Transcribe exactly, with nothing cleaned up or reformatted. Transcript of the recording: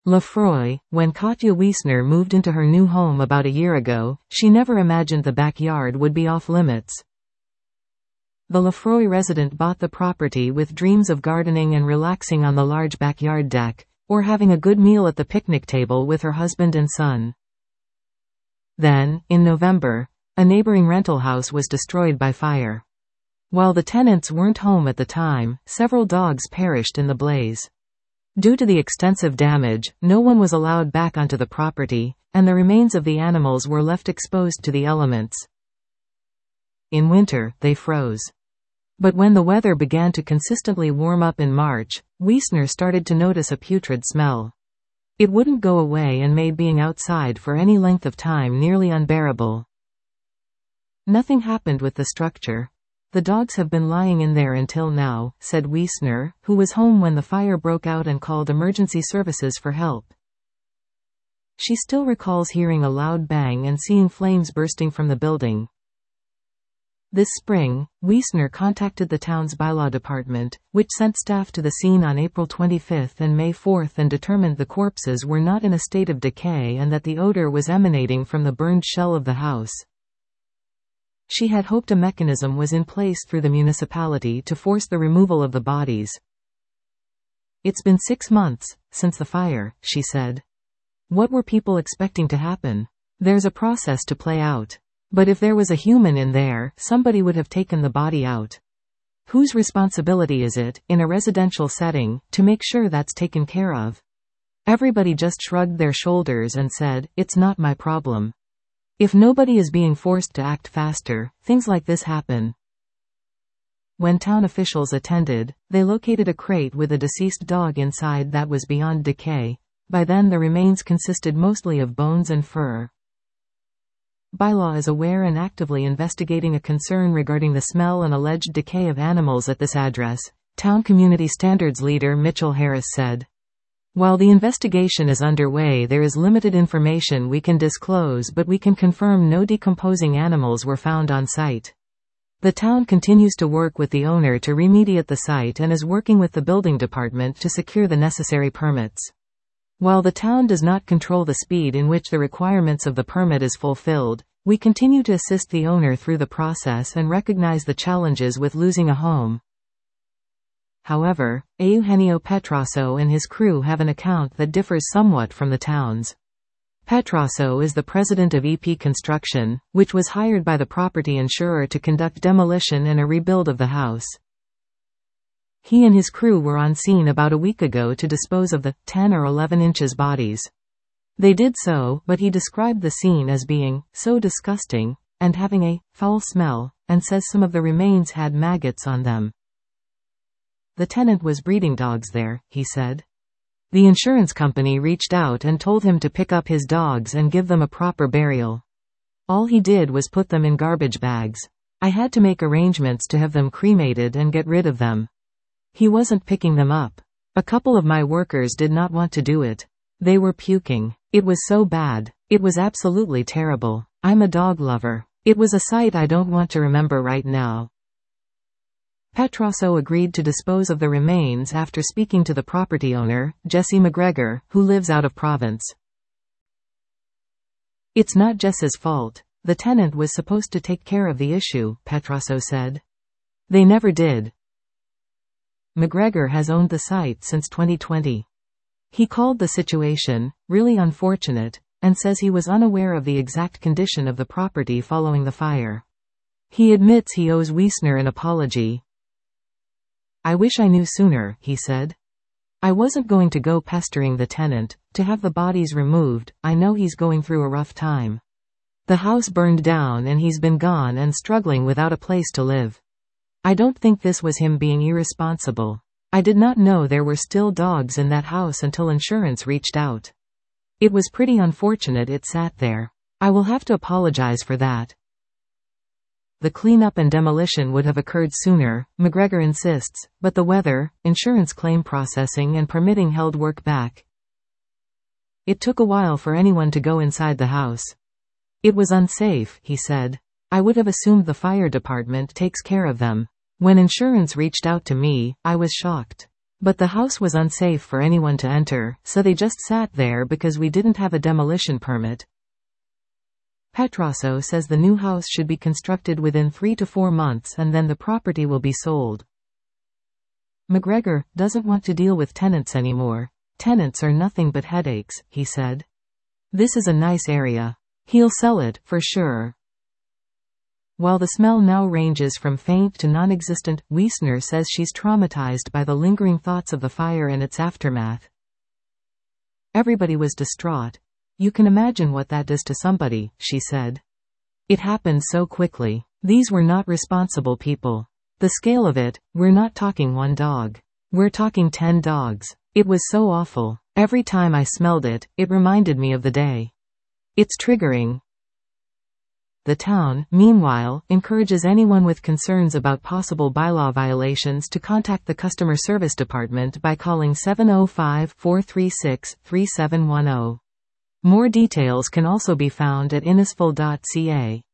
Lefroy, when Katja Wiesner moved into her new home about a year ago, she never imagined the backyard would be off limits. The Lefroy resident bought the property with dreams of gardening and relaxing on the large backyard deck, or having a good meal at the picnic table with her husband and son. Then, in November, a neighboring rental house was destroyed by fire. While the tenants weren't home at the time, several dogs perished in the blaze. Due to the extensive damage, no one was allowed back onto the property, and the remains of the animals were left exposed to the elements. In winter, they froze. But when the weather began to consistently warm up in March, Wiesner started to notice a putrid smell. It wouldn't go away and made being outside for any length of time nearly unbearable. Nothing happened with the structure. The dogs have been lying in there until now, said Wiesner, who was home when the fire broke out and called emergency services for help. She still recalls hearing a loud bang and seeing flames bursting from the building. This spring, Wiesner contacted the town's bylaw department, which sent staff to the scene on April twenty-fifth and May fourth and determined the corpses were not in a state of decay and that the odor was emanating from the burned shell of the house. She had hoped a mechanism was in place through the municipality to force the removal of the bodies. It's been six months since the fire, she said. What were people expecting to happen? There's a process to play out. But if there was a human in there, somebody would have taken the body out. Whose responsibility is it, in a residential setting, to make sure that's taken care of? Everybody just shrugged their shoulders and said, "It's not my problem." If nobody is being forced to act faster, things like this happen. When town officials attended, they located a crate with a deceased dog inside that was beyond decay. By then the remains consisted mostly of bones and fur. Bylaw is aware and actively investigating a concern regarding the smell and alleged decay of animals at this address, Town Community Standards leader Mitchell Harris said. While the investigation is underway, there is limited information we can disclose, but we can confirm no decomposing animals were found on site. The town continues to work with the owner to remediate the site and is working with the building department to secure the necessary permits. While the town does not control the speed in which the requirements of the permit is fulfilled, we continue to assist the owner through the process and recognize the challenges with losing a home. However, Eugenio Petrasso and his crew have an account that differs somewhat from the town's. Petrasso is the president of E P Construction, which was hired by the property insurer to conduct demolition and a rebuild of the house. He and his crew were on scene about a week ago to dispose of the ten or eleven inches bodies. They did so, but he described the scene as being so disgusting and having a foul smell, and says some of the remains had maggots on them. The tenant was breeding dogs there, he said. The insurance company reached out and told him to pick up his dogs and give them a proper burial. All he did was put them in garbage bags. I had to make arrangements to have them cremated and get rid of them. He wasn't picking them up. A couple of my workers did not want to do it. They were puking. It was so bad. It was absolutely terrible. I'm a dog lover. It was a sight I don't want to remember right now. Petrasso agreed to dispose of the remains after speaking to the property owner, Jesse McGregor, who lives out of province. It's not Jess's fault. The tenant was supposed to take care of the issue, Petrasso said. They never did. McGregor has owned the site since twenty twenty. He called the situation really unfortunate and says he was unaware of the exact condition of the property following the fire. He admits he owes Wiesner an apology. I wish I knew sooner, he said. I wasn't going to go pestering the tenant to have the bodies removed. I know he's going through a rough time. The house burned down and he's been gone and struggling without a place to live. I don't think this was him being irresponsible. I did not know there were still dogs in that house until insurance reached out. It was pretty unfortunate it sat there. I will have to apologize for that. The cleanup and demolition would have occurred sooner, McGregor insists, but the weather, insurance claim processing and permitting held work back. It took a while for anyone to go inside the house. It was unsafe, he said. I would have assumed the fire department takes care of them. When insurance reached out to me, I was shocked. But the house was unsafe for anyone to enter, so they just sat there because we didn't have a demolition permit. Petrasso says the new house should be constructed within three to four months and then the property will be sold. McGregor doesn't want to deal with tenants anymore. Tenants are nothing but headaches, he said. This is a nice area. He'll sell it, for sure. While the smell now ranges from faint to non-existent, Wiesner says she's traumatized by the lingering thoughts of the fire and its aftermath. Everybody was distraught. You can imagine what that does to somebody, she said. It happened so quickly. These were not responsible people. The scale of it, we're not talking one dog. We're talking ten dogs. It was so awful. Every time I smelled it, it reminded me of the day. It's triggering. The town, meanwhile, encourages anyone with concerns about possible bylaw violations to contact the customer service department by calling seven oh five, four three six, three seven one zero. More details can also be found at innisful dot c a.